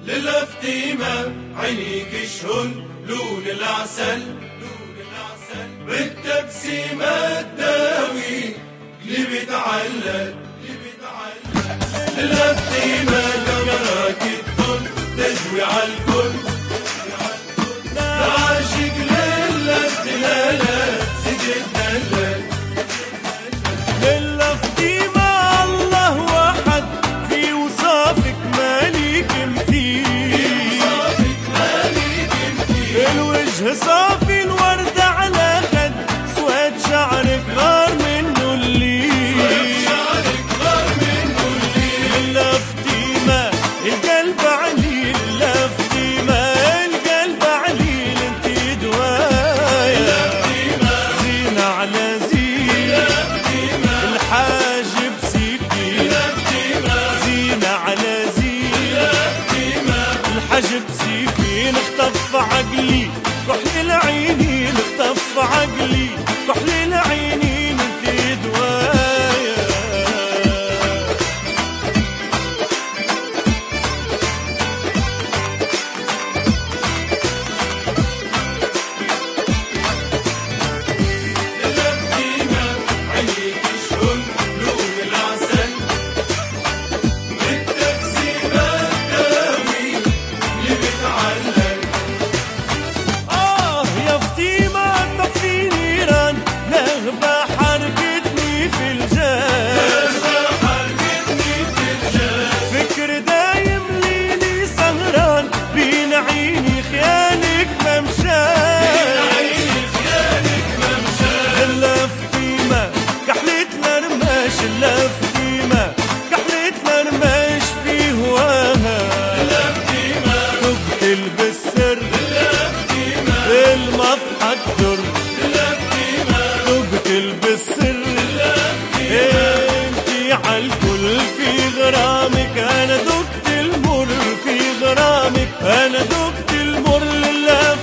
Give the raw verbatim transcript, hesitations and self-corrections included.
للافتيمة عينيك شهن لون العسل، بالتبسيمة تداوي اللي بيتعلق للافتيمة قمرك الدن تجوي عالكل عاشق لله دلالة سجد دلال للافتيمة الله واحد في وصافك مالك مثيل، الوجه صافي الورد على خد سواد شعرك غار منه الليل، للافتيمة القلب عليل، للافتيمة القلب عليل انتي دوايا زينة على زين الحاجب سكين، زينة على زين الحاجب سكين اختف عقلي كحل العينين، اختف عقلي كحل العينين انتي دوايا للافتيمة عينيك شهن لون العسل، بالتبسيمة تداوي اللي بيتعلق آه يا فتيمة طفي نيران نغبة حرقتني في الجال، فكر دايم ليلي سهران بين عيني خيالك ممشان، للافتيمة كحلة الرماش، للافتيمة كحلة الرماش في هواها تقتل بالسر المضحك در تقتل بالسر انتي عالكل في غرامك، انا دقت المر في غرامك، انا دقت المر لله